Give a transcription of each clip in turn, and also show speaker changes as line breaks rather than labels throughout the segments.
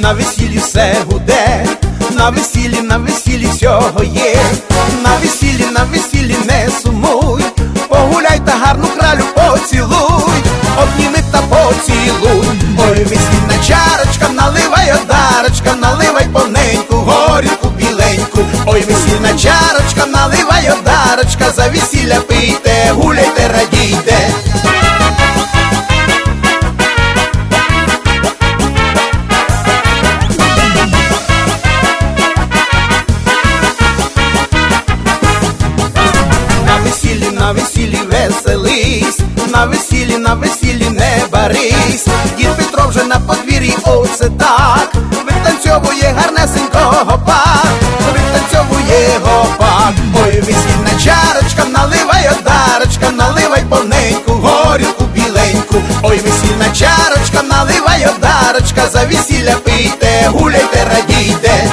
весіллі все гуде, на весіллі всього є. На весіллі не сумуй, погуляй та гарну кралю поцілуй, обніми та поцілуй. Ой, весільна чарочка, наливай одарочка, наливай повненьку, горілку біленьку. Ой, весільна чарочка, наливай одарочка, за весілля пийте, гуляйте, радійте. На весіллі веселись, на весіллі не барись. Дід Петро вже на подвір'ї, оце так, витанцьовує гарнесенько гопак, витанцьовує гопак. Ой, весільна чарочка, наливай одарочка, наливай повненьку, горілку біленьку. Ой, весільна чарочка, наливай одарочка, за весілля пийте, гуляйте, радійте.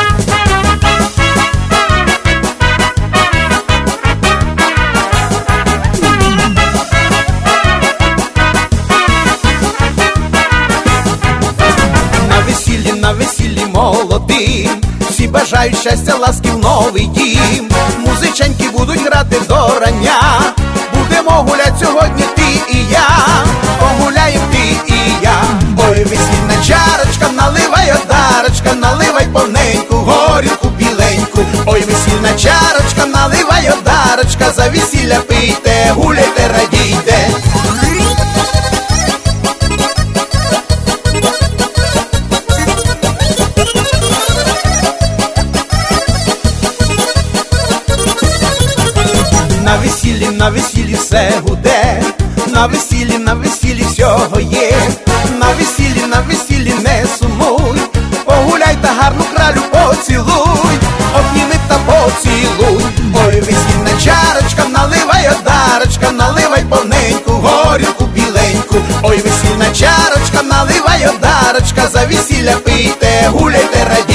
На весіллі молодим всі бажають щастя, ласки в новий дім. Музиченьки будуть грати до рання, будемо гулять сьогодні ти і я, погуляєм ти і я. Ой, весільна чарочка, наливай одарочка, наливай повненьку, горілку біленьку. Ой, весільна чарочка, наливай одарочка, за весілля пийте, гуляйте, радійте. На весіллі все гуде, на весіллі всього є. На весіллі не сумуй, погуляй та гарну кралю поцілуй, обніми та поцілуй. Ой, весільна чарочка, наливай одарочка, наливай повненьку, горілку біленьку. Ой, весільна чарочка, наливай одарочка, за весілля пийте, гуляйте, радійте.